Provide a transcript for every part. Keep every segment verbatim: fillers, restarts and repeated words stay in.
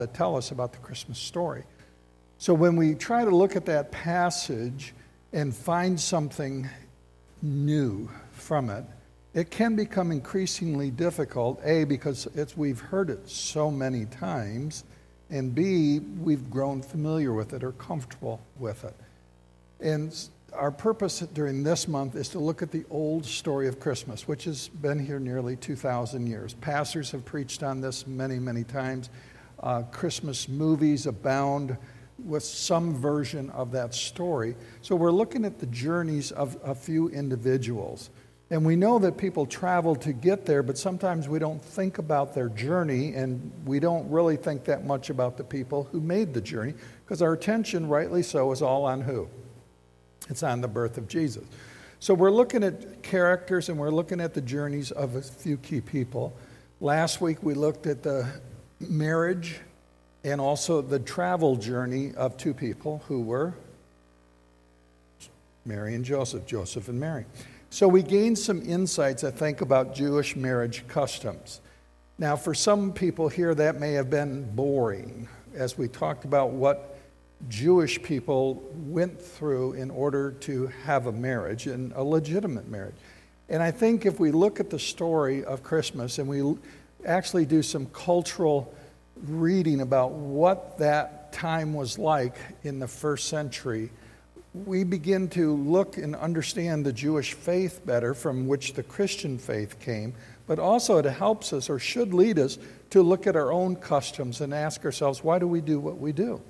that tell us about the Christmas story. So when we try to look at that passage and find something new from it, it can become increasingly difficult, A, because it's, we've heard it so many times, and B, we've grown familiar with it or comfortable with it. And our purpose during this month is to look at the old story of Christmas, which has been here nearly two thousand years. Pastors have preached on this many, many times. Uh, Christmas movies abound with some version of that story. So we're looking at the journeys of a few individuals. And we know that people travel to get there, but sometimes we don't think about their journey, and we don't really think that much about the people who made the journey, because our attention, rightly so, is all on who? It's on the birth of Jesus. So we're looking at characters, and we're looking at the journeys of a few key people. Last week we looked at the marriage and also the travel journey of two people who were Mary and Joseph, Joseph and Mary. So we gained some insights, I think, about Jewish marriage customs. Now, for some people here, that may have been boring, as we talked about what Jewish people went through in order to have a marriage, and a legitimate marriage. And I think if we look at the story of Christmas and we actually do some cultural reading about what that time was like in the first century, we begin to look and understand the Jewish faith better, from which the Christian faith came, but also it helps us, or should lead us, to look at our own customs and ask ourselves, why do we do what we do?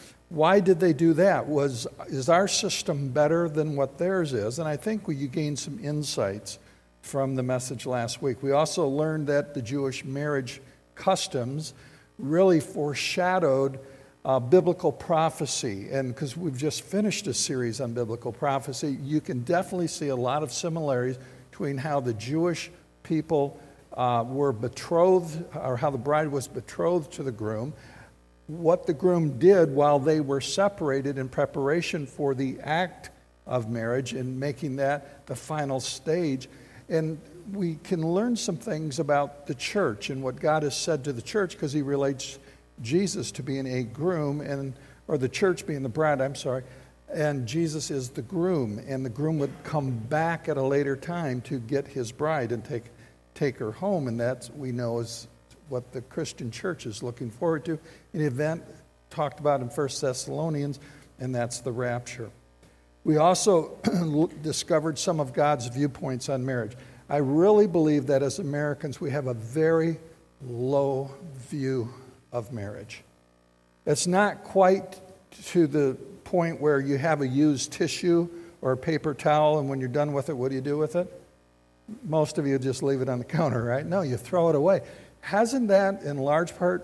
Why did they do that? Was is our system better than what theirs is? And I think we gained some insights from the message last week. We also learned that the Jewish marriage customs really foreshadowed uh, biblical prophecy. And because we've just finished a series on biblical prophecy, you can definitely see a lot of similarities between how the Jewish people uh, were betrothed, or how the bride was betrothed to the groom, what the groom did while they were separated in preparation for the act of marriage and making that the final stage. And we can learn some things about the church and what God has said to the church, because he relates Jesus to being a groom, and or the church being the bride, I'm sorry, and Jesus is the groom, and the groom would come back at a later time to get his bride and take take her home, and that we know is what the Christian church is looking forward to, an event talked about in First Thessalonians, and that's the rapture. We also discovered some of God's viewpoints on marriage. I really believe that as Americans we have a very low view of marriage. It's not quite to the point where you have a used tissue or a paper towel, and when you're done with it, what do you do with it? Most of you just leave it on the counter, right? No, you throw it away. Hasn't that, in large part,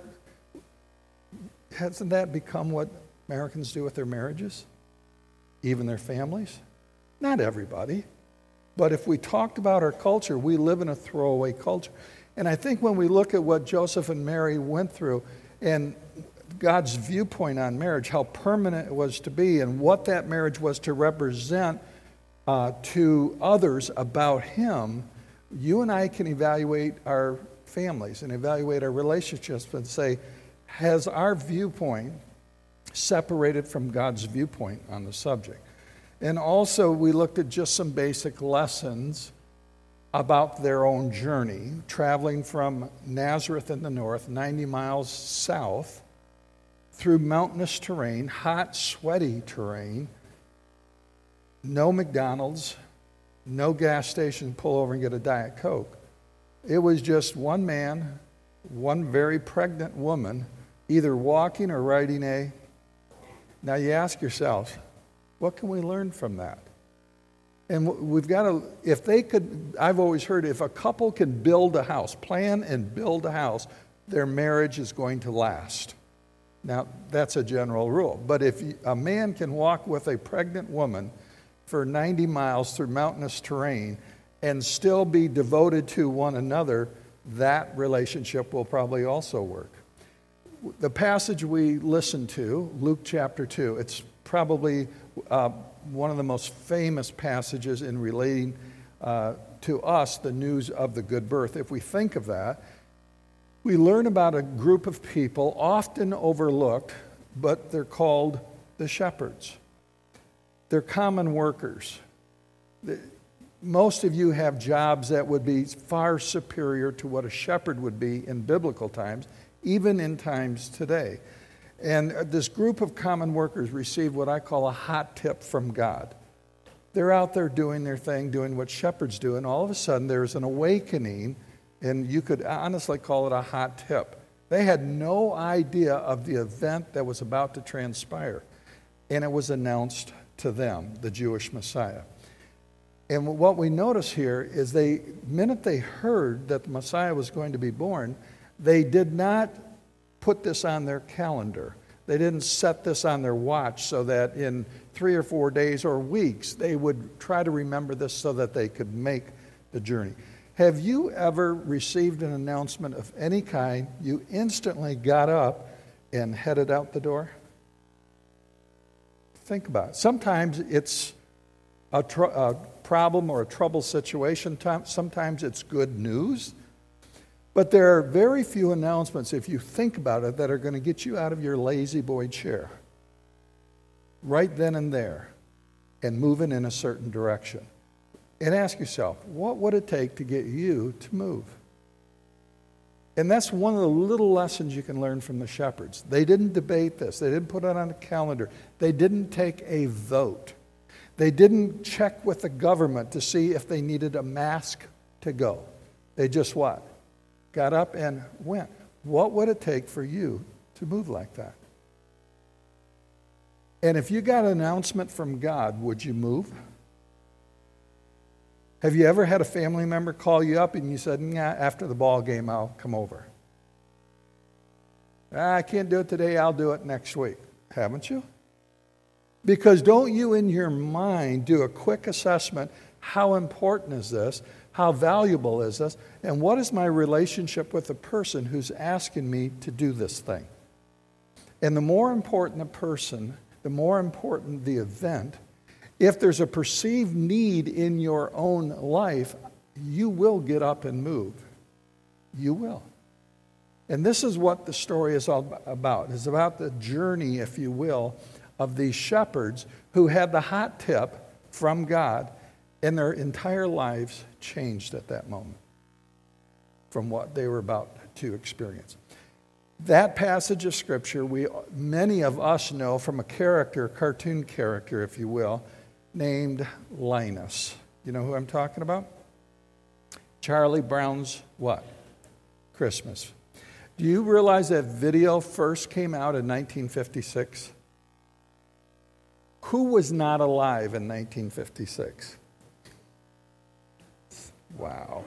hasn't that become what Americans do with their marriages? Even their families? Not everybody. But if we talked about our culture, we live in a throwaway culture. And I think when we look at what Joseph and Mary went through and God's viewpoint on marriage, how permanent it was to be, and what that marriage was to represent uh, to others about him, you and I can evaluate our families and evaluate our relationships and say, has our viewpoint separated from God's viewpoint on the subject? And also we looked at just some basic lessons about their own journey, traveling from Nazareth in the north, ninety miles south, through mountainous terrain, hot, sweaty terrain, no McDonald's, no gas station, pull over and get a Diet Coke. It was just one man, one very pregnant woman, either walking or riding a... Now you ask yourselves, what can we learn from that? And we've got to, if they could, I've always heard, if a couple can build a house, plan and build a house, their marriage is going to last. Now, that's a general rule. But if a man can walk with a pregnant woman for ninety miles through mountainous terrain and still be devoted to one another, that relationship will probably also work. The passage we listened to, Luke chapter two, it's probably uh, one of the most famous passages in relating uh, to us the news of the good birth. If we think of that, we learn about a group of people often overlooked, but they're called the shepherds. They're common workers. Most of you have jobs that would be far superior to what a shepherd would be in biblical times, even in times today. And this group of common workers received what I call a hot tip from God. They're out there doing their thing, doing what shepherds do, and all of a sudden there's an awakening, and you could honestly call it a hot tip. They had no idea of the event that was about to transpire, and it was announced to them, the Jewish Messiah. And what we notice here is they, the minute they heard that the Messiah was going to be born, they did not put this on their calendar. They didn't set this on their watch so that in three or four days or weeks they would try to remember this so that they could make the journey. Have you ever received an announcement of any kind, you instantly got up and headed out the door? Think about it. Sometimes it's a, tr- a problem or a trouble situation. Sometimes it's good news. But there are very few announcements, if you think about it, that are going to get you out of your lazy boy chair right then and there and moving in a certain direction. And ask yourself, what would it take to get you to move? And that's one of the little lessons you can learn from the shepherds. They didn't debate this. They didn't put it on a calendar. They didn't take a vote. They didn't check with the government to see if they needed a mask to go. They just what? Got up and went. What would it take for you to move like that? And if you got an announcement from God, would you move? Have you ever had a family member call you up and you said, nah, after the ball game, I'll come over? Ah, I can't do it today, I'll do it next week. Haven't you? Because don't you in your mind do a quick assessment, how important is this? How valuable is this? And what is my relationship with the person who's asking me to do this thing? And the more important the person, the more important the event. If there's a perceived need in your own life, you will get up and move. You will. And this is what the story is all about. It's about the journey, if you will, of these shepherds who had the hot tip from God, and their entire lives changed at that moment from what they were about to experience. That passage of Scripture, we many of us know from a character, cartoon character, if you will, named Linus. You know who I'm talking about? Charlie Brown's what? Christmas. Do you realize that video first came out in nineteen fifty-six? Who was not alive in nineteen fifty-six? Wow.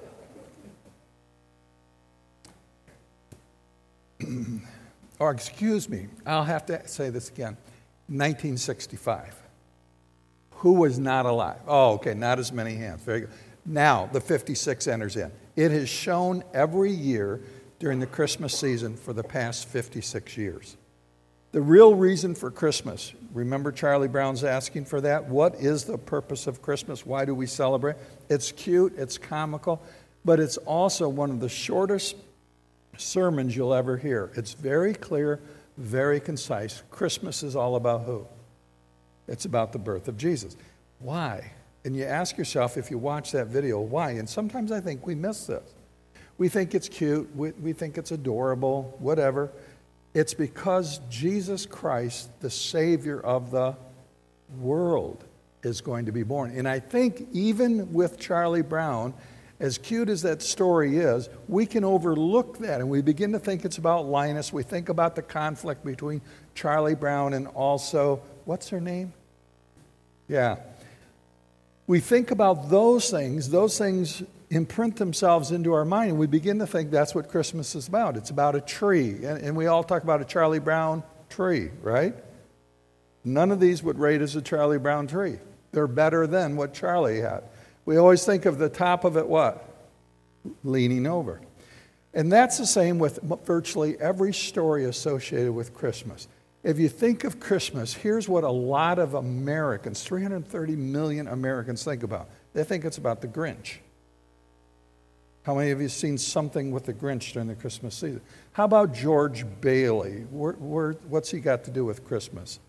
Or excuse me, I'll have to say this again. nineteen sixty-five. Who was not alive? Oh, okay, not as many hands. Very good. Now, the fifty-six enters in. It has shown every year during the Christmas season for the past fifty-six years. The real reason for Christmas, remember Charlie Brown's asking for that? What is the purpose of Christmas? Why do we celebrate? It's cute, it's comical, but it's also one of the shortest sermons you'll ever hear. It's very clear, very concise. Christmas is all about who? It's about the birth of Jesus. Why? And you ask yourself, if you watch that video, why? And sometimes I think we miss this. We think it's cute, we, we think it's adorable, whatever. It's because Jesus Christ, the Savior of the world, is going to be born. And I think even with Charlie Brown, as cute as that story is, we can overlook that, and we begin to think it's about Linus. We think about the conflict between Charlie Brown and also, what's her name? Yeah. We think about those things. Those things imprint themselves into our mind, and we begin to think that's what Christmas is about. It's about a tree, and, and we all talk about a Charlie Brown tree, right? None of these would rate as a Charlie Brown tree. They're better than what Charlie had. We always think of the top of it, what? Leaning over. And that's the same with virtually every story associated with Christmas. If you think of Christmas, here's what a lot of Americans, three hundred thirty million Americans think about. They think it's about the Grinch. How many of you seen Something with the Grinch during the Christmas season? How about George Bailey? Where, where, what's he got to do with Christmas?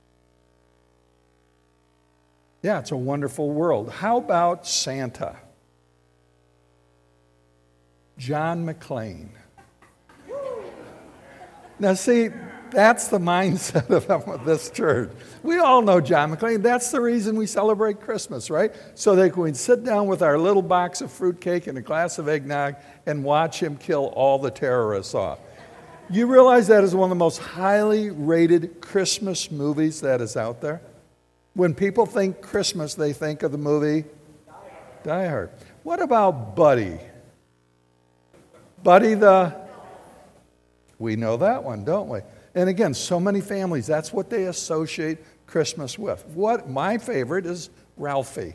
Yeah, It's a Wonderful World. How about Santa? John McClane. Now see, that's the mindset of this church. We all know John McClane. That's the reason we celebrate Christmas, right? So that we can sit down with our little box of fruitcake and a glass of eggnog and watch him kill all the terrorists off. You realize that is one of the most highly rated Christmas movies that is out there? When people think Christmas, they think of the movie Die Hard. What about Buddy? Buddy the... We know that one, don't we? And again, so many families, that's what they associate Christmas with. What my favorite is Ralphie.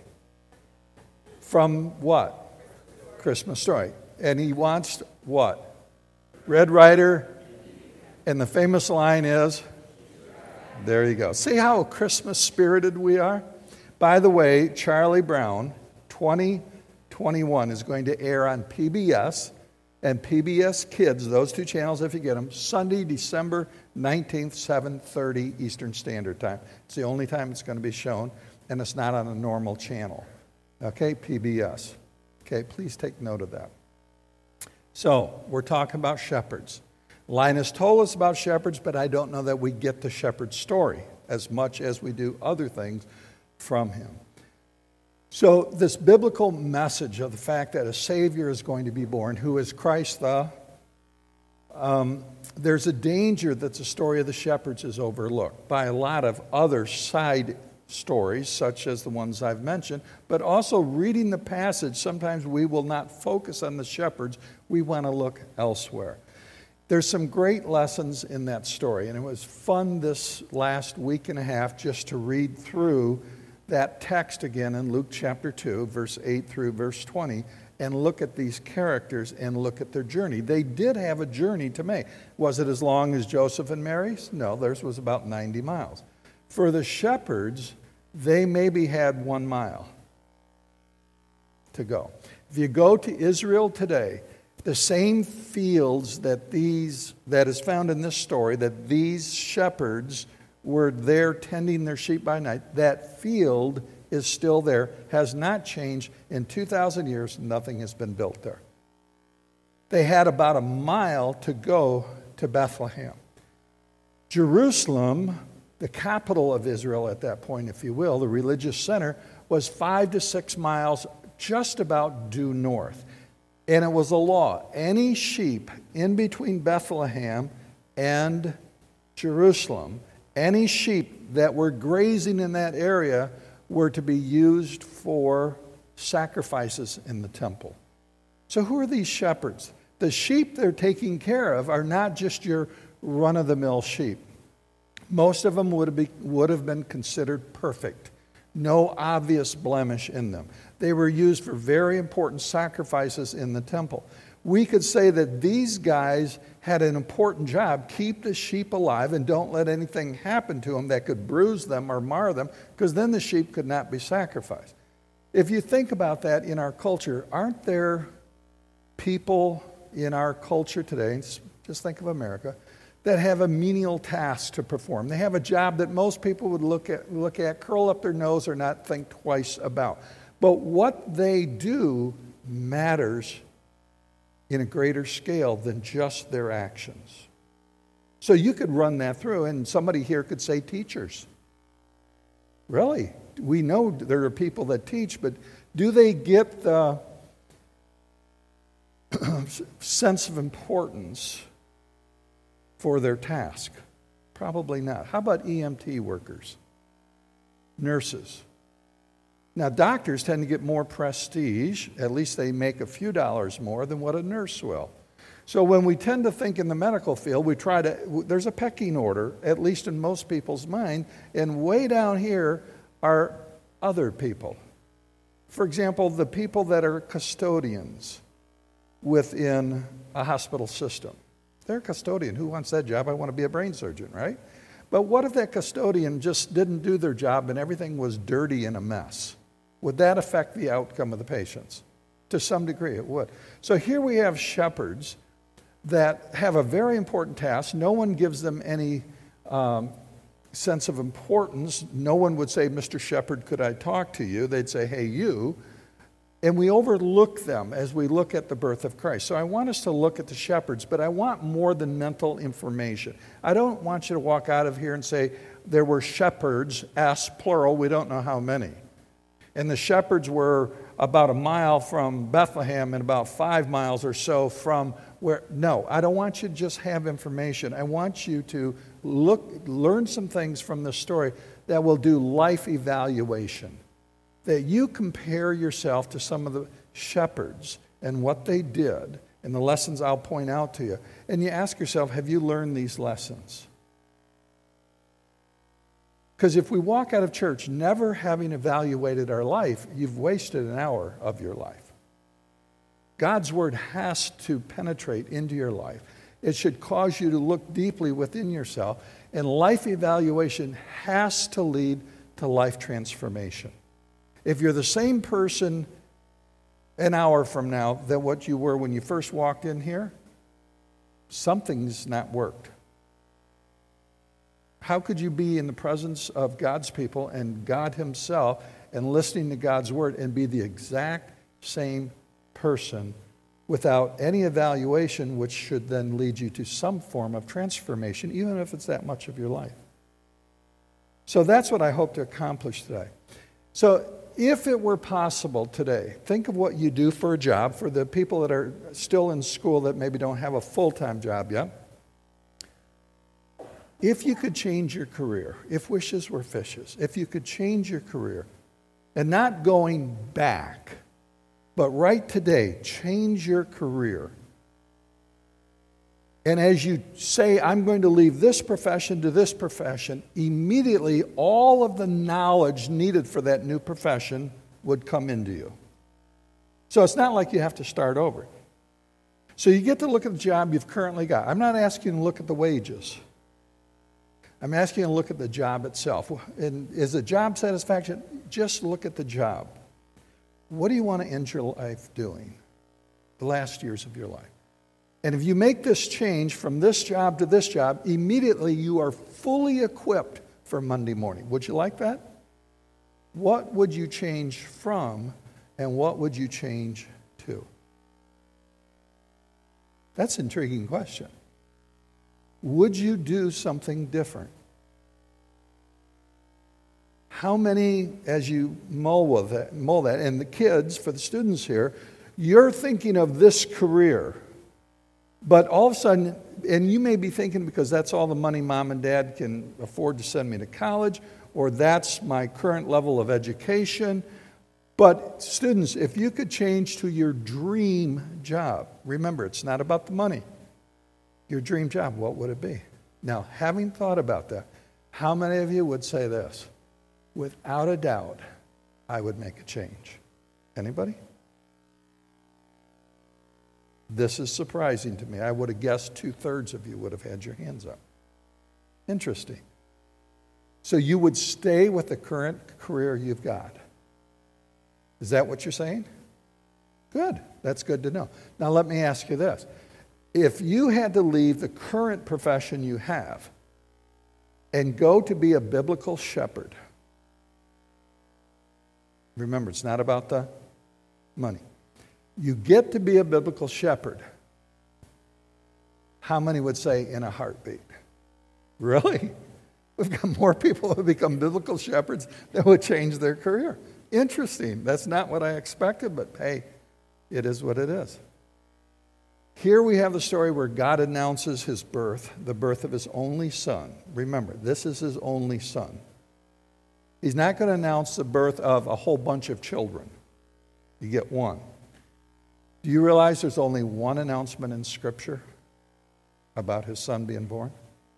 From what? Christmas Story. And he wants what? Red Ryder. And the famous line is, there you go. See how Christmas spirited we are? By the way, Charlie Brown, twenty twenty-one, is going to air on P B S and P B S Kids, those two channels if you get them, Sunday, December nineteenth, seven thirty Eastern Standard Time. It's the only time it's going to be shown, and it's not on a normal channel. Okay, P B S. Okay, please take note of that. So, we're talking about shepherds. Linus told us about shepherds, but I don't know that we get the shepherd's story as much as we do other things from him. So this biblical message of the fact that a Savior is going to be born, who is Christ the, um, there's a danger that the story of the shepherds is overlooked by a lot of other side stories, such as the ones I've mentioned, but also reading the passage, sometimes we will not focus on the shepherds, we want to look elsewhere. There's some great lessons in that story, and it was fun this last week and a half just to read through that text again in Luke chapter two, verse eight through verse twenty, and look at these characters and look at their journey. They did have a journey to make. Was it as long as Joseph and Mary's? No, theirs was about ninety miles. For the shepherds, they maybe had one mile to go. If you go to Israel today, the same fields that these that is found in this story, that these shepherds were there tending their sheep by night, that field is still there, has not changed. In two thousand years, nothing has been built there. They had about a mile to go to Bethlehem. Jerusalem, the capital of Israel at that point, if you will, the religious center, was five to six miles just about due north. And it was a law. Any sheep in between Bethlehem and Jerusalem, any sheep that were grazing in that area were to be used for sacrifices in the temple. So who are these shepherds? The sheep they're taking care of are not just your run-of-the-mill sheep. Most of them would have, be, would have been considered perfect. No obvious blemish in them. They were used for very important sacrifices in the temple. We could say that these guys had an important job. Keep the sheep alive and don't let anything happen to them that could bruise them or mar them, because then the sheep could not be sacrificed. If you think about that in our culture, aren't there people in our culture today, just think of America, that have a menial task to perform? They have a job that most people would look at, look at, curl up their nose, or not think twice about. But what they do matters in a greater scale than just their actions. So you could run that through, and somebody here could say teachers. Really? We know there are people that teach, but do they get the sense of importance for their task? Probably not. How about E M T workers? Nurses? Now, doctors tend to get more prestige. At least they make a few dollars more than what a nurse will. So when we tend to think in the medical field, we try to, there's a pecking order, at least in most people's mind, and way down here are other people. For example, the people that are custodians within a hospital system. They're a custodian. Who wants that job? I want to be a brain surgeon, right? But what if that custodian just didn't do their job and everything was dirty and a mess? Would that affect the outcome of the patients? To some degree, it would. So here we have shepherds that have a very important task. No one gives them any um, sense of importance. No one would say, Mister Shepherd, could I talk to you? They'd say, hey, you. And we overlook them as we look at the birth of Christ. So I want us to look at the shepherds, but I want more than mental information. I don't want you to walk out of here and say, there were shepherds, S plural, we don't know how many. And the shepherds were about a mile from Bethlehem and about five miles or so from where. No, I don't want you to just have information. I want you to look, learn some things from this story that will do life evaluation. That you compare yourself to some of the shepherds and what they did and the lessons I'll point out to you. And you ask yourself, have you learned these lessons? Because if we walk out of church never having evaluated our life, you've wasted an hour of your life. God's word has to penetrate into your life. It should cause you to look deeply within yourself. And life evaluation has to lead to life transformation. If you're the same person an hour from now than what you were when you first walked in here, something's not worked. How could you be in the presence of God's people and God himself and listening to God's word and be the exact same person without any evaluation, which should then lead you to some form of transformation, even if it's that much of your life? So that's what I hope to accomplish today. So if it were possible today, think of what you do for a job, for the people that are still in school that maybe don't have a full-time job yet. If you could change your career, if wishes were fishes, if you could change your career, and not going back, but right today, change your career. And as you say, I'm going to leave this profession to this profession, immediately all of the knowledge needed for that new profession would come into you. So it's not like you have to start over. So you get to look at the job you've currently got. I'm not asking you to look at the wages. I'm asking you to look at the job itself. And is the job satisfaction? Just look at the job. What do you want to end your life doing? The last years of your life. And if you make this change from this job to this job, immediately you are fully equipped for Monday morning. Would you like that? What would you change from, and what would you change to? That's an intriguing question. Would you do something different? How many, as you mull with that, mull that, and the kids, for the students here, you're thinking of this career. But all of a sudden, and you may be thinking because that's all the money mom and dad can afford to send me to college, or that's my current level of education. But students, if you could change to your dream job, remember, it's not about the money. Your dream job, what would it be? Now, having thought about that, how many of you would say this? Without a doubt, I would make a change. Anybody? This is surprising to me. I would have guessed two-thirds of you would have had your hands up. Interesting. So you would stay with the current career you've got. Is that what you're saying? Good. That's good to know. Now let me ask you this. If you had to leave the current profession you have and go to be a biblical shepherd, remember, it's not about the money. You get to be a biblical shepherd. How many would say in a heartbeat? Really? We've got more people who become biblical shepherds that would change their career. Interesting. That's not what I expected, but hey, it is what it is. Here we have the story where God announces his birth, the birth of his only son. Remember, this is his only son. He's not going to announce the birth of a whole bunch of children. You get one. Do you realize there's only one announcement in Scripture about his son being born?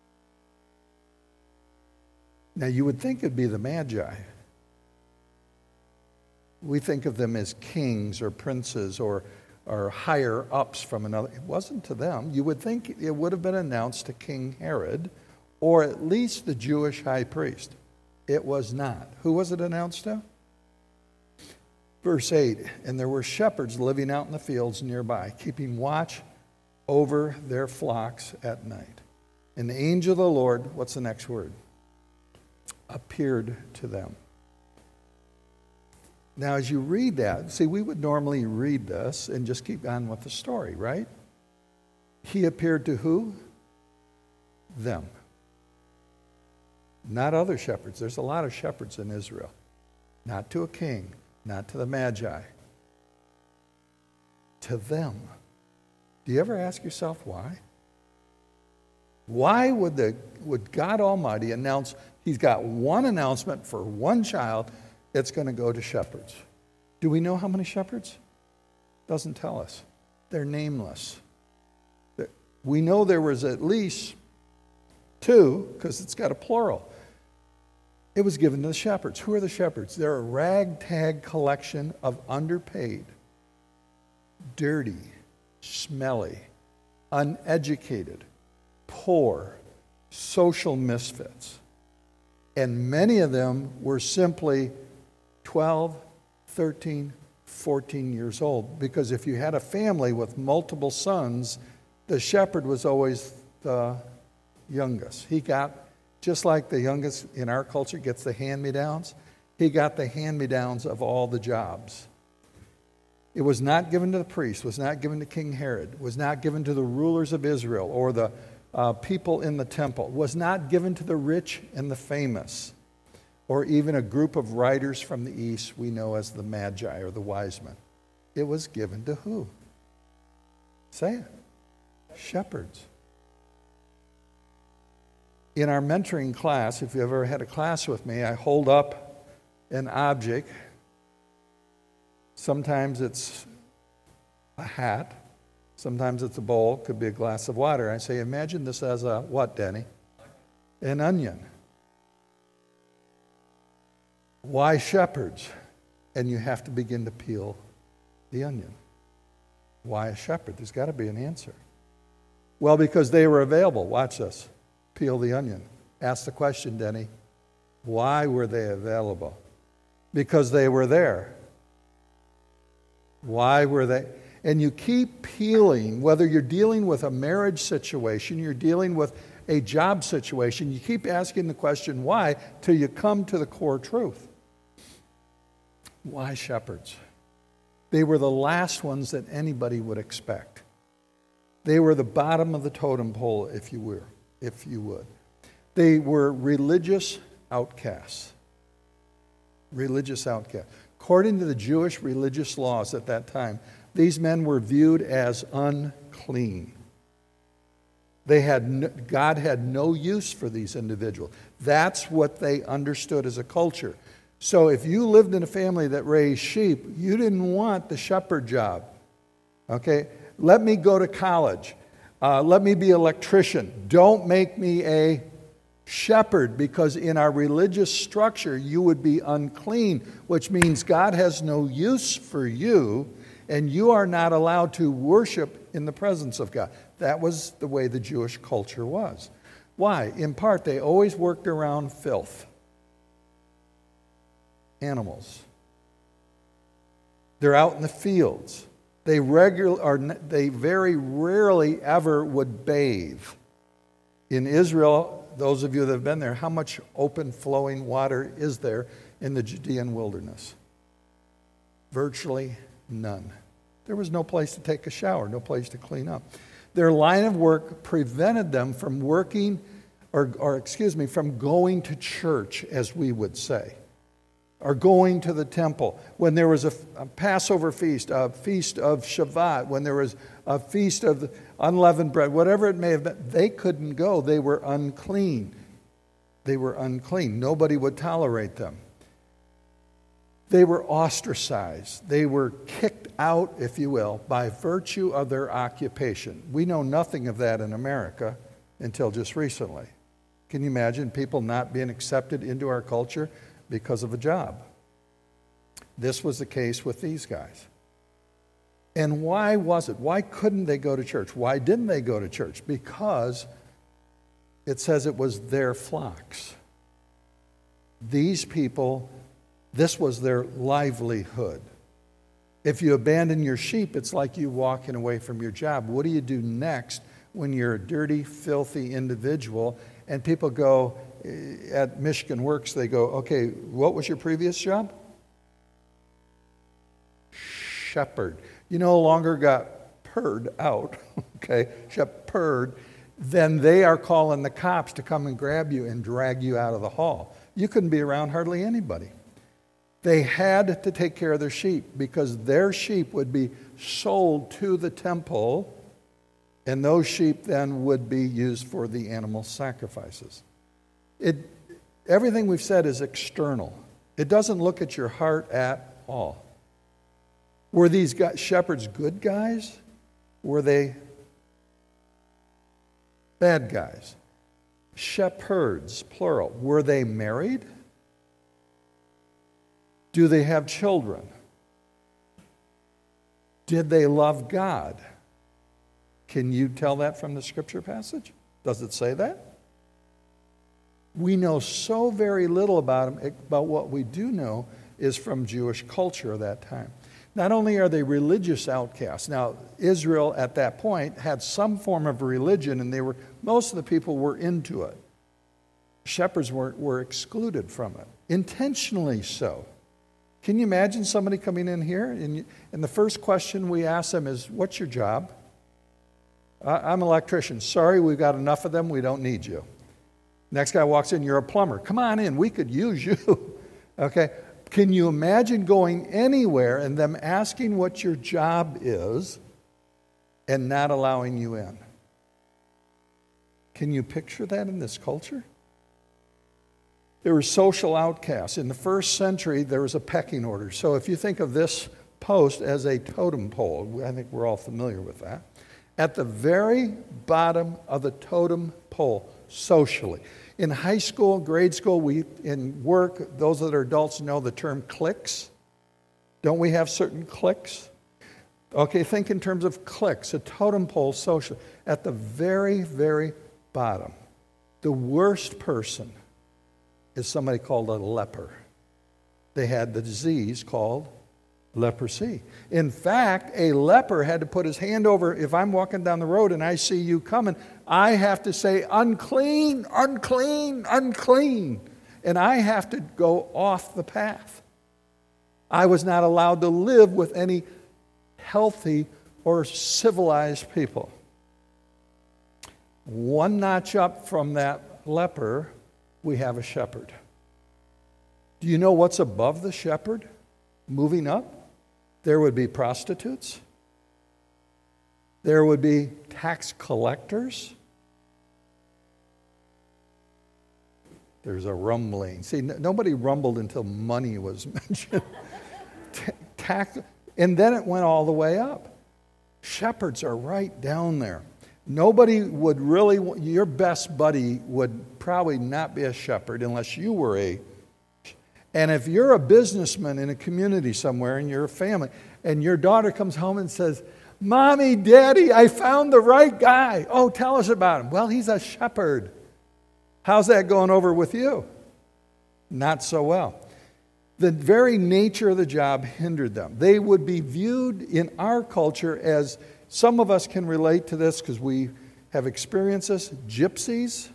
Now, you would think it'd be the Magi. We think of them as kings or princes or, or higher ups from another. It wasn't to them. You would think it would have been announced to King Herod or at least the Jewish high priest. It was not. Who was it announced to? Verse eight, and there were shepherds living out in the fields nearby, keeping watch over their flocks at night. And the angel of the Lord, what's the next word? Appeared to them. Now, as you read that, see, we would normally read this and just keep on with the story, right? He appeared to who? Them. Not other shepherds. There's a lot of shepherds in Israel. Not to a king, not to the Magi. To them. Do you ever ask yourself why? Why would the would God Almighty announce, he's got one announcement for one child, it's going to go to shepherds? Do we know how many shepherds? Doesn't tell us. They're nameless. We know there was at least two, because it's got a plural. It was given to the shepherds. Who are the shepherds? They're a ragtag collection of underpaid, dirty, smelly, uneducated, poor, social misfits. And many of them were simply twelve, thirteen, fourteen years old. Because if you had a family with multiple sons, the shepherd was always the youngest. He got, just like the youngest in our culture gets the hand-me-downs, he got the hand-me-downs of all the jobs. It was not given to the priest, was not given to King Herod, was not given to the rulers of Israel or the uh, people in the temple, was not given to the rich and the famous, or even a group of riders from the east we know as the Magi or the wise men. It was given to who? Say it. Shepherds. In our mentoring class, if you ever had a class with me, I hold up an object. Sometimes it's a hat. Sometimes it's a bowl. Could be a glass of water. I say, imagine this as a what, Denny? An onion. Why shepherds? And you have to begin to peel the onion. Why a shepherd? There's got to be an answer. Well, because they were available. Watch this. Peel the onion. Ask the question, Denny. Why were they available? Because they were there. Why were they? And you keep peeling, whether you're dealing with a marriage situation, you're dealing with a job situation, you keep asking the question, why, till you come to the core truth. Why shepherds? They were the last ones that anybody would expect. They were the bottom of the totem pole, if you were, if you would. They were religious outcasts. Religious outcasts. According to the Jewish religious laws at that time, these men were viewed as unclean. They had no, God had no use for these individuals. That's what they understood as a culture. So if you lived in a family that raised sheep, you didn't want the shepherd job. Okay? Let me go to college. Uh, let me be an electrician. Don't make me a shepherd, because in our religious structure, you would be unclean, which means God has no use for you, and you are not allowed to worship in the presence of God. That was the way the Jewish culture was. Why? In part, they always worked around filth. Animals. They're out in the fields. They regular, or they very rarely ever would bathe. In Israel, those of you that have been there, how much open flowing water is there in the Judean wilderness? Virtually none. There was no place to take a shower, no place to clean up. Their line of work prevented them from working, or, or excuse me, from going to church, as we would say, or going to the temple. When there was a, a Passover feast, a feast of Shabbat, when there was a feast of unleavened bread, whatever it may have been, they couldn't go. They were unclean. They were unclean. Nobody would tolerate them. They were ostracized. They were kicked out, if you will, by virtue of their occupation. We know nothing of that in America until just recently. Can you imagine people not being accepted into our culture because of a job? This was the case with these guys. And why was it? Why couldn't they go to church? Why didn't they go to church? Because it says it was their flocks. These people, this was their livelihood. If you abandon your sheep, it's like you walking away from your job. What do you do next when you're a dirty, filthy individual? And people go, at Michigan Works, they go, okay, what was your previous job? Shepherd. You no longer got purred out, okay, shepherd. Then they are calling the cops to come and grab you and drag you out of the hall. You couldn't be around hardly anybody. They had to take care of their sheep because their sheep would be sold to the temple, and those sheep then would be used for the animal sacrifices. It, everything we've said is external. It doesn't look at your heart at all. Were these guys, shepherds good guys? Were they bad guys? Shepherds, plural. Were they married? Do they have children? Did they love God? Can you tell that from the scripture passage? Does it say that? We know so very little about them, but what we do know is from Jewish culture of that time. Not only are they religious outcasts. Now, Israel at that point had some form of religion, and they were most of the people were into it. Shepherds were, were excluded from it, intentionally so. Can you imagine somebody coming in here, and, you, and the first question we ask them is, what's your job? I'm an electrician. Sorry, we've got enough of them. We don't need you. Next guy walks in, you're a plumber. Come on in. We could use you. Okay? Can you imagine going anywhere and them asking what your job is and not allowing you in? Can you picture that in this culture? There were social outcasts. In the first century, there was a pecking order. So if you think of this post as a totem pole, I think we're all familiar with that. At the very bottom of the totem pole, socially. In high school, grade school, we in work, those that are adults know the term cliques. Don't we have certain cliques? Okay, think in terms of cliques, a totem pole social. At the very, very bottom, the worst person is somebody called a leper. They had the disease called leprosy. In fact, a leper had to put his hand over, if I'm walking down the road and I see you coming, I have to say, unclean, unclean, unclean. And I have to go off the path. I was not allowed to live with any healthy or civilized people. One notch up from that leper, we have a shepherd. Do you know what's above the shepherd? Moving up, there would be prostitutes. There would be tax collectors. There's a rumbling. See, n- nobody rumbled until money was mentioned. T- tax, and then it went all the way up. Shepherds are right down there. Nobody would really, your best buddy would probably not be a shepherd unless you were a. And if you're a businessman in a community somewhere and you're a family, and your daughter comes home and says, Mommy, Daddy, I found the right guy. Oh, tell us about him. Well, he's a shepherd. How's that going over with you? Not so well. The very nature of the job hindered them. They would be viewed in our culture as, some of us can relate to this because we have experienced this, gypsies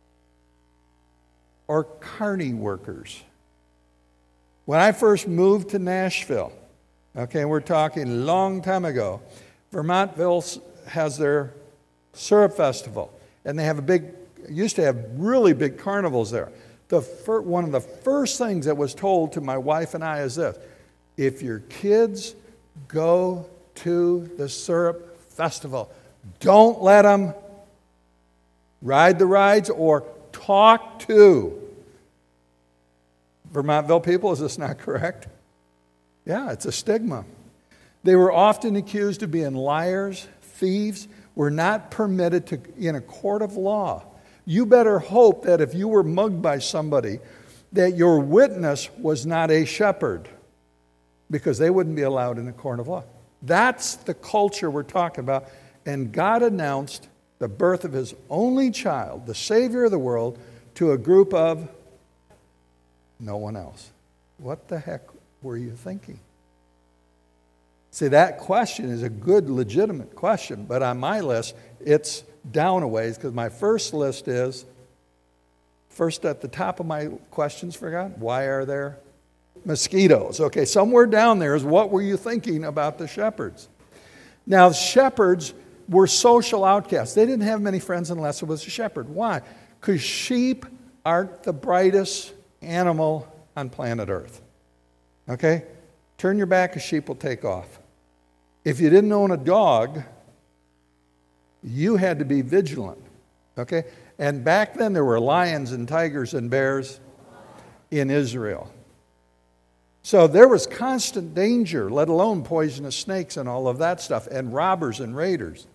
or carny workers. When I first moved to Nashville, okay, we're talking a long time ago, Vermontville has their syrup festival, and they have a big, used to have really big carnivals there. The fir- one of the first things that was told to my wife and I is this: if your kids go to the syrup festival, don't let them ride the rides or talk to. Vermontville people, is this not correct? Yeah, it's a stigma. They were often accused of being liars, thieves, were not permitted to in a court of law. You better hope that if you were mugged by somebody, that your witness was not a shepherd, because they wouldn't be allowed in a court of law. That's the culture we're talking about. And God announced the birth of his only child, the Savior of the world, to a group of no one else. What the heck were you thinking? See, that question is a good, legitimate question, but on my list, it's down a ways because my first list is, first at the top of my questions for God, why are there mosquitoes? Okay, somewhere down there is what were you thinking about the shepherds? Now, shepherds were social outcasts. They didn't have many friends unless it was a shepherd. Why? Because sheep aren't the brightest animal on planet Earth. Okay? Turn your back, a sheep will take off. If you didn't own a dog, you had to be vigilant. Okay? And back then there were lions and tigers and bears in Israel. So there was constant danger, let alone poisonous snakes and all of that stuff, and robbers and raiders.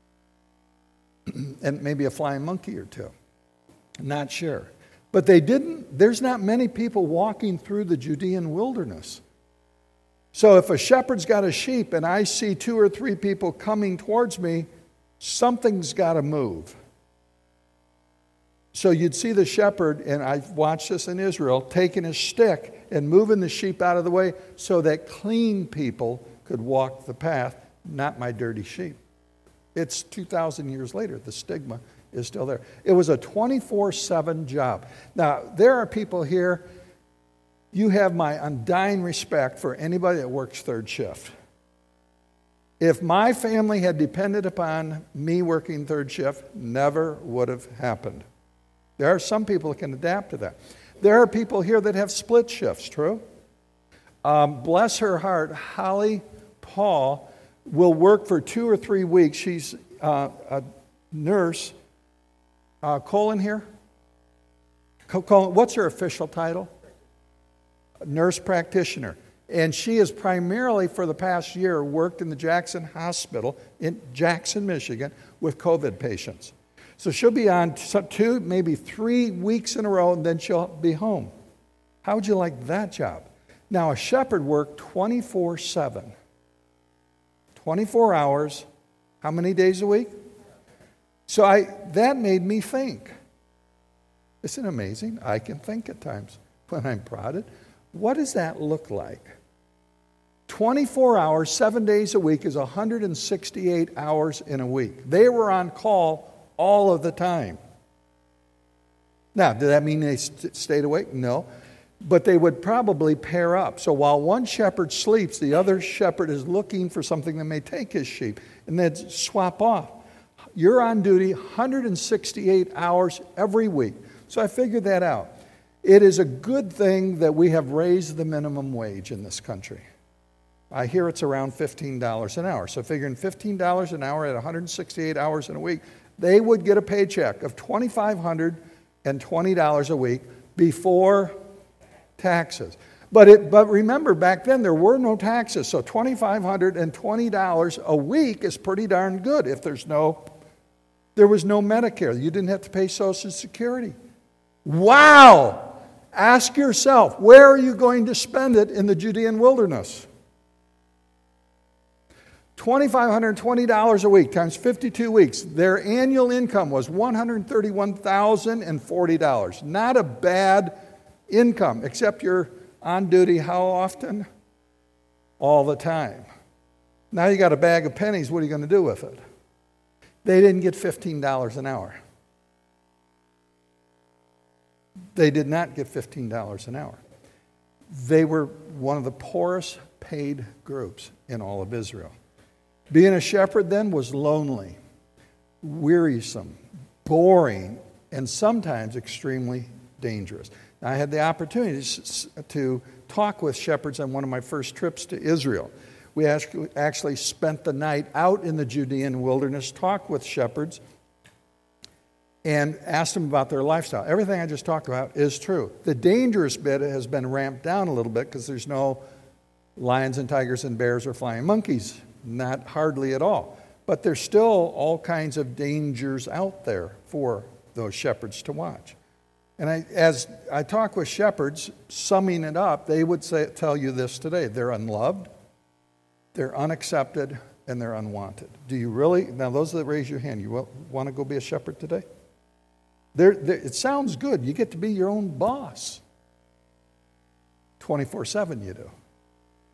And maybe a flying monkey or two. Not sure. But they didn't, there's not many people walking through the Judean wilderness. So if a shepherd's got a sheep and I see two or three people coming towards me, something's got to move. So you'd see the shepherd, and I've watched this in Israel, taking his stick and moving the sheep out of the way so that clean people could walk the path, not my dirty sheep. It's two thousand years later. The stigma is still there. It was a twenty-four seven job. Now, there are people here, you have my undying respect for anybody that works third shift. If my family had depended upon me working third shift, never would have happened. There are some people that can adapt to that. There are people here that have split shifts, true? Um, bless her heart, Holly Paul will work for two or three weeks. She's uh, a nurse. Uh, Colin here? Colin, what's her official title? Nurse practitioner. And she has primarily for the past year worked in the Jackson Hospital in Jackson, Michigan with COVID patients. So she'll be on two, maybe three weeks in a row, and then she'll be home. How would you like that job? Now, a shepherd worked twenty-four seven. twenty-four hours. How many days a week? So I that made me think. Isn't it amazing? I can think at times when I'm prodded. What does that look like? twenty-four hours, seven days a week is one hundred sixty-eight hours in a week. They were on call all of the time. Now, did that mean they st- stayed awake? No. But they would probably pair up. So while one shepherd sleeps, the other shepherd is looking for something that may take his sheep, and they'd swap off. You're on duty one hundred sixty-eight hours every week. So I figured that out. It is a good thing that we have raised the minimum wage in this country. I hear it's around fifteen dollars an hour. So figuring fifteen dollars an hour at one hundred sixty-eight hours in a week, they would get a paycheck of two thousand five hundred twenty dollars a week before taxes. But it, but remember, back then there were no taxes, so two thousand five hundred twenty dollars a week is pretty darn good if there's no, there was no Medicare. You didn't have to pay Social Security. Wow! Ask yourself, where are you going to spend it in the Judean wilderness? two thousand five hundred twenty dollars a week times fifty-two weeks. Their annual income was one hundred thirty-one thousand forty dollars. Not a bad income, except you're on duty how often? All the time. Now you got a bag of pennies. What are you going to do with it? They didn't get fifteen dollars an hour. They did not get fifteen dollars an hour. They were one of the poorest paid groups in all of Israel. Being a shepherd then was lonely, wearisome, boring, and sometimes extremely dangerous. Now, I had the opportunity to talk with shepherds on one of my first trips to Israel. We actually spent the night out in the Judean wilderness, talked with shepherds, and asked them about their lifestyle. Everything I just talked about is true. The dangerous bit has been ramped down a little bit because there's no lions and tigers and bears or flying monkeys. Not hardly at all. But there's still all kinds of dangers out there for those shepherds to watch. And I, as I talk with shepherds, summing it up, they would say, tell you this today. They're unloved, they're unaccepted, and they're unwanted. Do you really? Now, those that raise your hand, you want to go be a shepherd today? They're, they're, it sounds good. You get to be your own boss. twenty-four seven you do.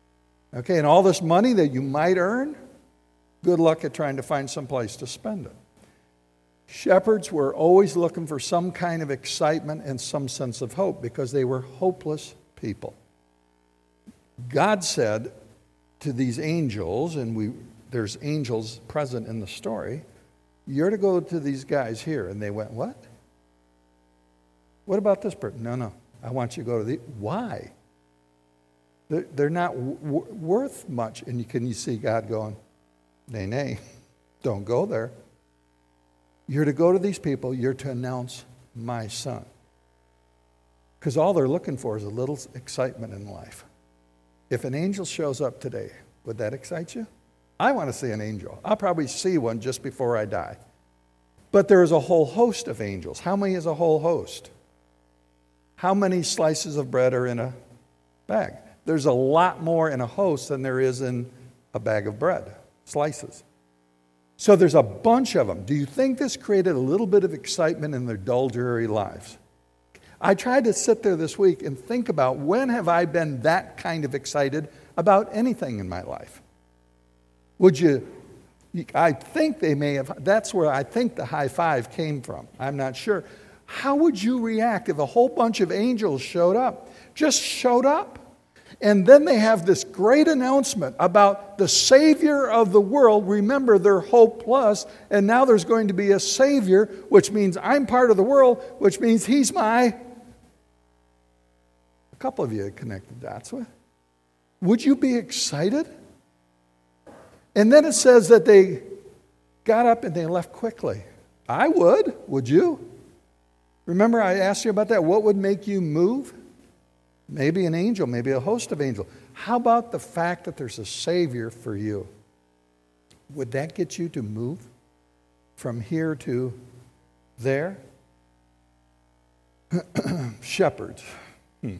Okay, and all this money that you might earn, good luck at trying to find some place to spend it. Shepherds were always looking for some kind of excitement and some sense of hope because they were hopeless people. God said to these angels, and we there's angels present in the story, you're to go to these guys here. And they went, what? What about this person? No, no, I want you to go to the, why? They're, they're not w- worth much. And you, can you see God going, nay, nay, don't go there. You're to go to these people, you're to announce my son. Because all they're looking for is a little excitement in life. If an angel shows up today, would that excite you? I want to see an angel. I'll probably see one just before I die. But there is a whole host of angels. How many is a whole host? How many slices of bread are in a bag? There's a lot more in a host than there is in a bag of bread, slices. So there's a bunch of them. Do you think this created a little bit of excitement in their dull, dreary lives? I tried to sit there this week and think about when have I been that kind of excited about anything in my life? Would you, I think they may have, that's where I think the high five came from. I'm not sure. How would you react if a whole bunch of angels showed up? Just showed up. And then they have this great announcement about the Savior of the world. Remember, they're hopeless, and now there's going to be a Savior, which means I'm part of the world, which means He's my... A couple of you connected dots with. Would you be excited? And then it says that they got up and they left quickly. I would. Would you? Remember I asked you about that? What would make you move? Maybe an angel, maybe a host of angels. How about the fact that there's a Savior for you? Would that get you to move from here to there? Shepherds. Hmm.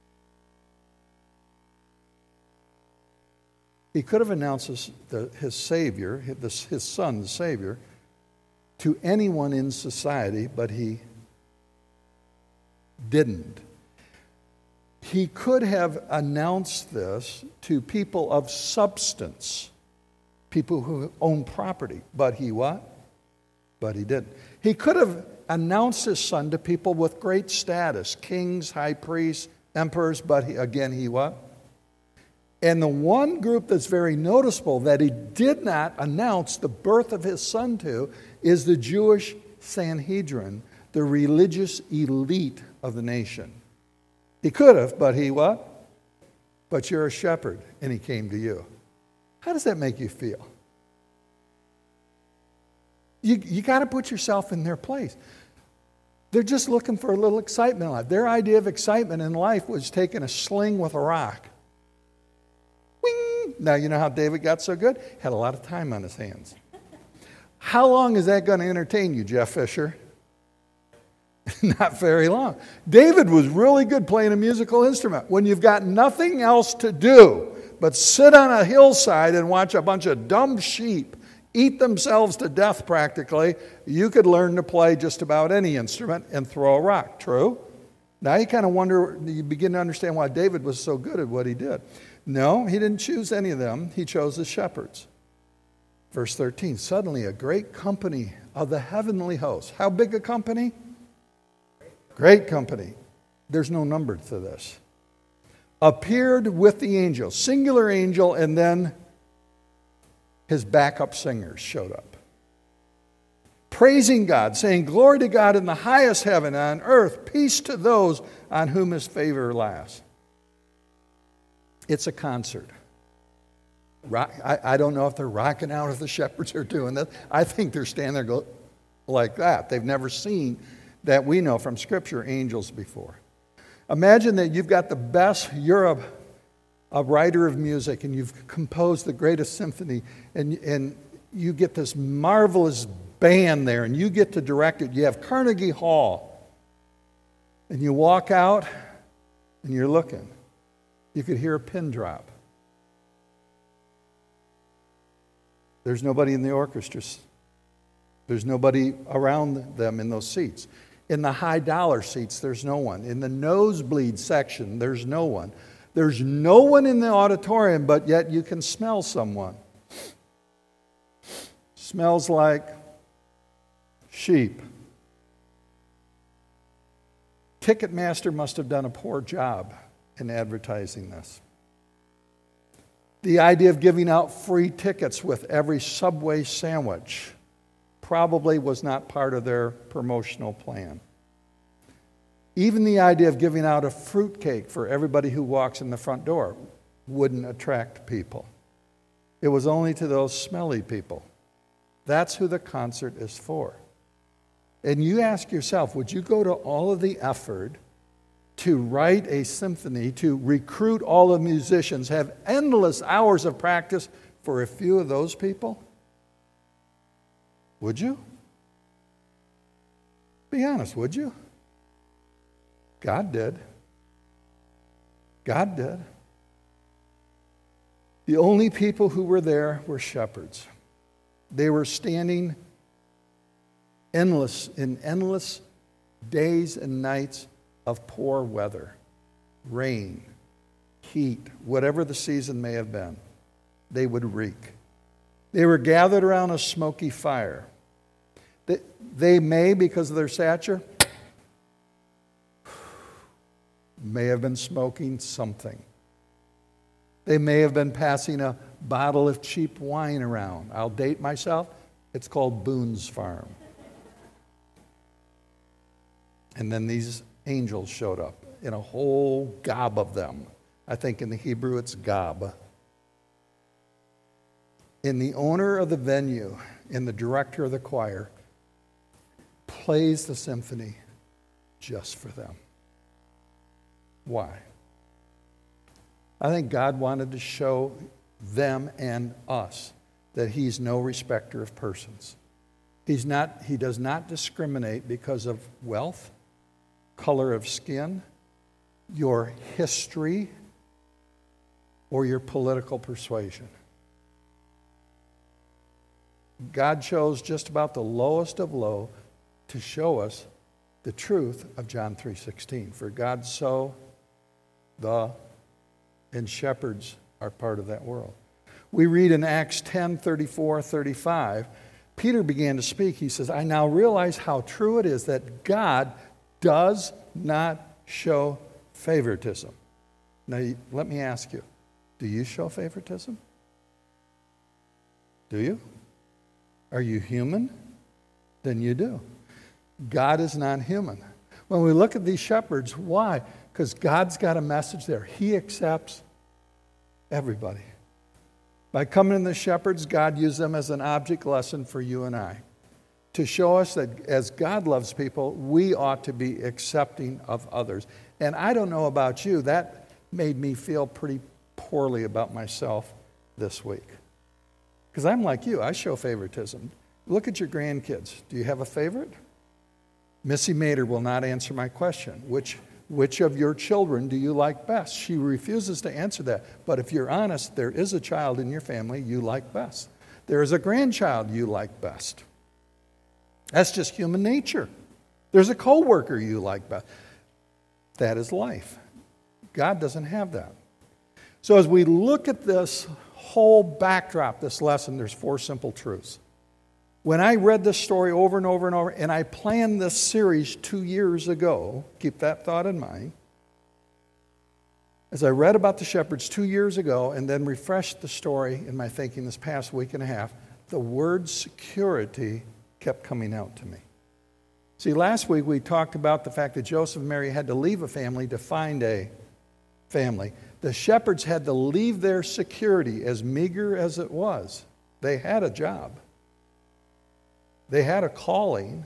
He could have announced his, the, his Savior, his, his Son, the Savior, to anyone in society, but he didn't. He could have announced this to people of substance, people who own property, but he what? But he didn't. He could have announced his son to people with great status, kings, high priests, emperors, but he, again, he what? And the one group that's very noticeable that he did not announce the birth of his son to is the Jewish Sanhedrin, the religious elite of the nation. He could have, but he what? But you're a shepherd, and he came to you. How does that make you feel? You, you got to put yourself in their place. They're just looking for a little excitement in life. Their idea of excitement in life was taking a sling with a rock. Wing! Now, you know how David got so good? Had a lot of time on his hands. How long is that going to entertain you, Jeff Fisher? Not very long. David was really good playing a musical instrument. When you've got nothing else to do but sit on a hillside and watch a bunch of dumb sheep eat themselves to death practically, you could learn to play just about any instrument and throw a rock. True? Now you kind of wonder, you begin to understand why David was so good at what he did. No, he didn't choose any of them. He chose the shepherds. Verse thirteen, suddenly a great company of the heavenly host. How big a company? Great company. There's no number to this. Appeared with the angel, singular angel, and then his backup singers showed up. Praising God, saying, glory to God in the highest heaven, and on earth, peace to those on whom his favor lasts. It's a concert. Rock, I, I don't know if they're rocking out if the shepherds are doing this. I think they're standing there go, like that. They've never seen, that we know from Scripture, angels before. Imagine that you've got the best, you're a, a writer of music, and you've composed the greatest symphony, and, and you get this marvelous band there, and you get to direct it. You have Carnegie Hall, and you walk out, and you're looking. You could hear a pin drop. There's nobody in the orchestra. There's nobody around them in those seats. In the high dollar seats, there's no one. In the nosebleed section, there's no one. There's no one in the auditorium, but yet you can smell someone. Smells like sheep. Ticketmaster must have done a poor job in advertising this. The idea of giving out free tickets with every Subway sandwich probably was not part of their promotional plan. Even the idea of giving out a fruitcake for everybody who walks in the front door wouldn't attract people. It was only to those smelly people. That's who the concert is for. And you ask yourself, would you go to all of the effort to write a symphony, to recruit all the musicians, have endless hours of practice for a few of those people? Would you? Be honest, would you? God did. God did. The only people who were there were shepherds. They were standing endless in endless days and nights of poor weather, rain, heat, whatever the season may have been. They would reek. They were gathered around a smoky fire. They, they may, because of their stature, may have been smoking something. They may have been passing a bottle of cheap wine around. I'll date myself. It's called Boone's Farm. And then these angels showed up in a whole gob of them. I think in the Hebrew it's gob. And the owner of the venue and the director of the choir plays the symphony just for them. Why? I think God wanted to show them and us that He's no respecter of persons. He's not, he does not discriminate because of wealth, color of skin, your history, or your political persuasion. God chose just about the lowest of low to show us the truth of John three sixteen. For God so the and shepherds are part of that world. We read in Acts ten, thirty-four, thirty-five, Peter began to speak. He says, I now realize how true it is that God does not show favoritism. Now, let me ask you, do you show favoritism? Do you? Are you human? Then you do. God is not human. When we look at these shepherds, why? Because God's got a message there. He accepts everybody. By coming in the shepherds, God used them as an object lesson for you and I, to show us that as God loves people, we ought to be accepting of others. And I don't know about you, that made me feel pretty poorly about myself this week. Because I'm like you, I show favoritism. Look at your grandkids. Do you have a favorite? Missy Mater will not answer my question. Which Which of your children do you like best? She refuses to answer that. But if you're honest, there is a child in your family you like best. There is a grandchild you like best. That's just human nature. There's a coworker you like best. That is life. God doesn't have that. So as we look at this whole backdrop, this lesson, there's four simple truths. When I read this story over and over and over, and I planned this series two years ago, keep that thought in mind, as I read about the shepherds two years ago and then refreshed the story in my thinking this past week and a half, the word security kept coming out to me. See, last week we talked about the fact that Joseph and Mary had to leave a family to find a family. The shepherds had to leave their security, as meager as it was. They had a job. They had a calling,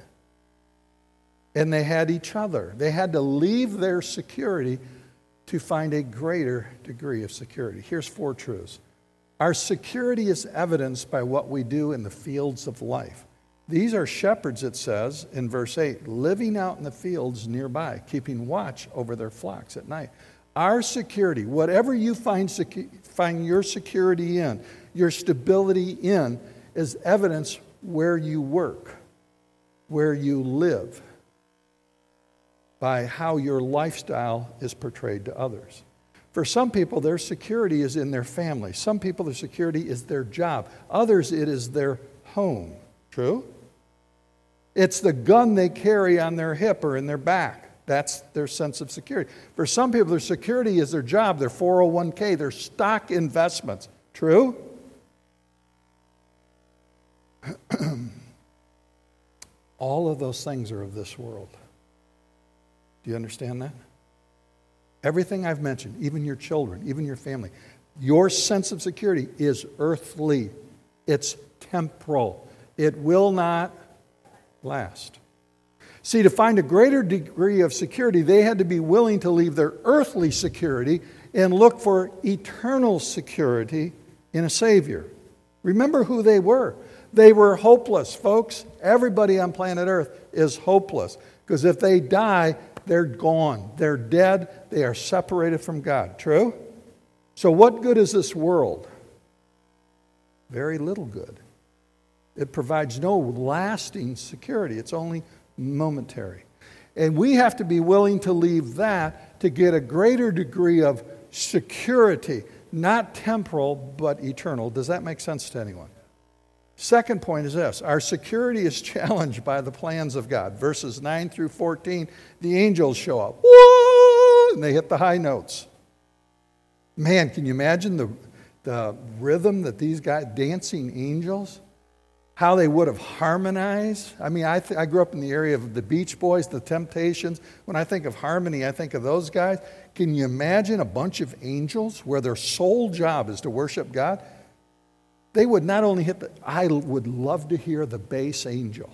and they had each other. They had to leave their security to find a greater degree of security. Here's four truths. Our security is evidenced by what we do in the fields of life. These are shepherds, it says in verse eight, living out in the fields nearby, keeping watch over their flocks at night. Our security, whatever you find, secu- find your security in, your stability in, is evidence where you work, where you live, by how your lifestyle is portrayed to others. For some people, their security is in their family. Some people, their security is their job. Others, it is their home. True? It's the gun they carry on their hip or in their back. That's their sense of security. For some people, their security is their job, their four oh one k, their stock investments. True? All of those things are of this world. Do you understand that? Everything I've mentioned, even your children, even your family, your sense of security is earthly. It's temporal. It will not last. See, to find a greater degree of security, they had to be willing to leave their earthly security and look for eternal security in a Savior. Remember who they were. They were hopeless, folks. Everybody on planet Earth is hopeless. Because if they die, they're gone. They're dead. They are separated from God. True? So what good is this world? Very little good. It provides no lasting security. It's only momentary. And we have to be willing to leave that to get a greater degree of security, not temporal, but eternal. Does that make sense to anyone? Second point is this. Our security is challenged by the plans of God. Verses nine through fourteen, the angels show up. Whoa! And they hit the high notes. Man, can you imagine the, the rhythm that these guys, dancing angels, how they would have harmonized? I mean, I, th- I grew up in the area of the Beach Boys, the Temptations. When I think of harmony, I think of those guys. Can you imagine a bunch of angels where their sole job is to worship God? They would not only hit the, I would love to hear the bass angel.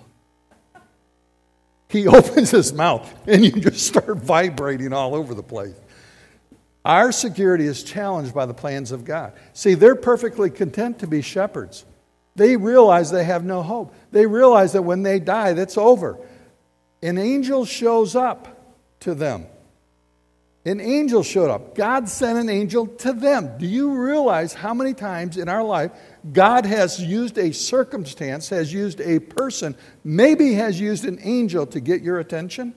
He opens his mouth and you just start vibrating all over the place. Our security is challenged by the plans of God. See, they're perfectly content to be shepherds. They realize they have no hope. They realize that when they die, that's over. An angel shows up to them. An angel showed up. God sent an angel to them. Do you realize how many times in our life God has used a circumstance, has used a person, maybe has used an angel to get your attention?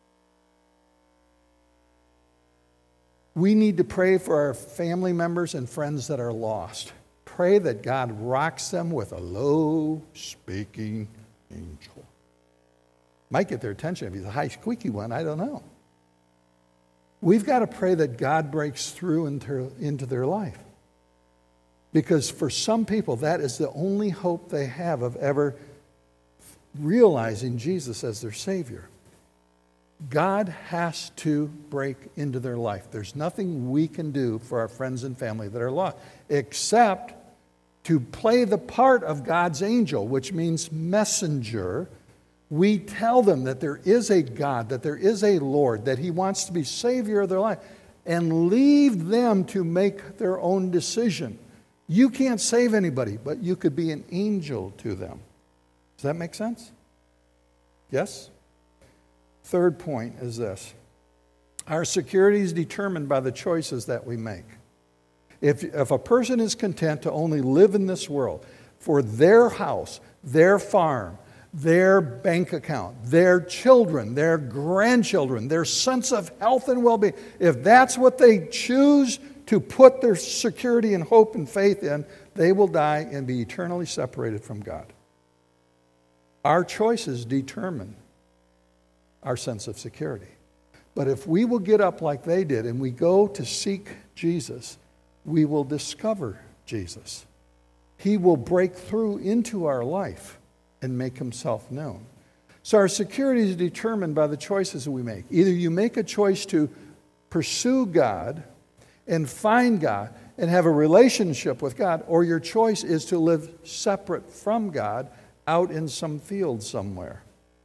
We need to pray for our family members and friends that are lost. Pray that God rocks them with a low-speaking angel. Might get their attention if he's a high, squeaky one. I don't know. We've got to pray that God breaks through into, into their life. Because for some people, that is the only hope they have of ever realizing Jesus as their Savior. God has to break into their life. There's nothing we can do for our friends and family that are lost, except to play the part of God's angel, which means messenger. We tell them that there is a God, that there is a Lord, that He wants to be Savior of their life, and leave them to make their own decision. You can't save anybody, but you could be an angel to them. Does that make sense? Yes? Third point is this. Our security is determined by the choices that we make. If, if a person is content to only live in this world for their house, their farm, their bank account, their children, their grandchildren, their sense of health and well-being, if that's what they choose to put their security and hope and faith in, they will die and be eternally separated from God. Our choices determine our sense of security. But if we will get up like they did and we go to seek Jesus, we will discover Jesus. He will break through into our life and make Himself known. So our security is determined by the choices that we make. Either you make a choice to pursue God and find God and have a relationship with God, or your choice is to live separate from God out in some field somewhere.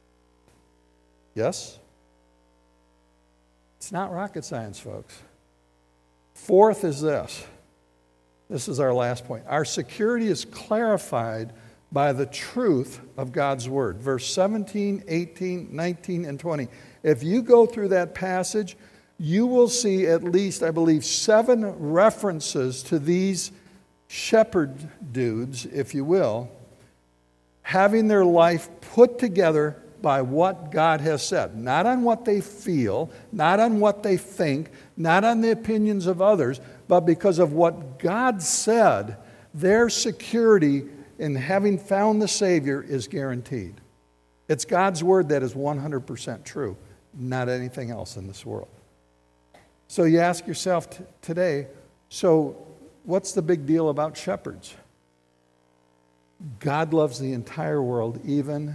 Yes? It's not rocket science, folks. Fourth is this. This is our last point. Our security is clarified by the truth of God's Word. Verse seventeen, eighteen, nineteen, and twenty. If you go through that passage, you will see at least, I believe, seven references to these shepherd dudes, if you will, having their life put together by what God has said, not on what they feel, not on what they think, not on the opinions of others, but because of what God said, their security in having found the Savior is guaranteed. It's God's word that is one hundred percent true, not anything else in this world. So you ask yourself t- today, so what's the big deal about shepherds? God loves the entire world, even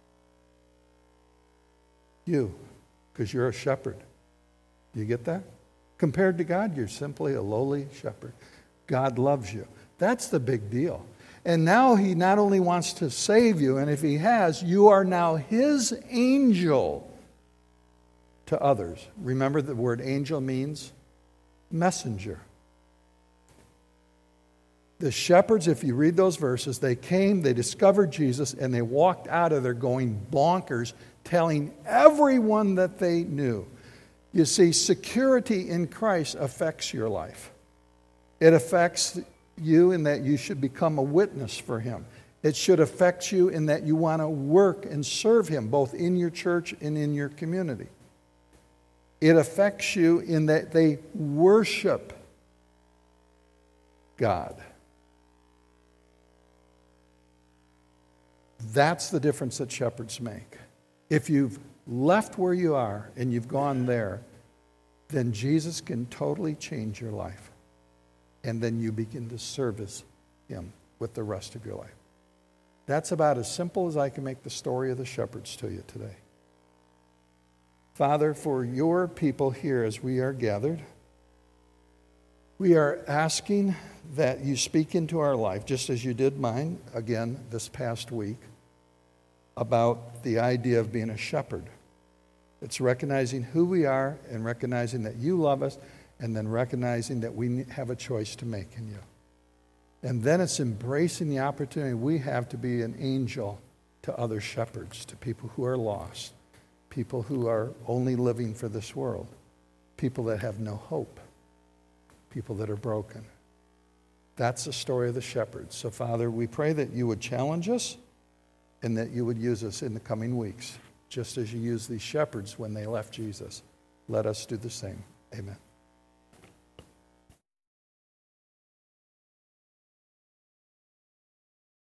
you, because you're a shepherd. You get that? Compared to God, you're simply a lowly shepherd. God loves you. That's the big deal. And now he not only wants to save you, and if he has, you are now his angel to others. Remember, the word angel means messenger. The shepherds, if you read those verses, they came, they discovered Jesus, and they walked out of there going bonkers, telling everyone that they knew. You see, security in Christ affects your life. It affects you in that you should become a witness for him. It should affect you in that you want to work and serve him, both in your church and in your community. It affects you in that they worship God. That's the difference that shepherds make. If you've left where you are and you've gone there, then Jesus can totally change your life. And then you begin to service him with the rest of your life. That's about as simple as I can make the story of the shepherds to you today. Father, for your people here as we are gathered, we are asking that you speak into our life, just as you did mine, again, this past week, about the idea of being a shepherd. It's recognizing who we are and recognizing that you love us, and then recognizing that we have a choice to make in you. And then it's embracing the opportunity we have to be an angel to other shepherds, to people who are lost, people who are only living for this world, people that have no hope, people that are broken. That's the story of the shepherds. So, Father, we pray that you would challenge us and that you would use us in the coming weeks, just as you used these shepherds when they left Jesus. Let us do the same. Amen.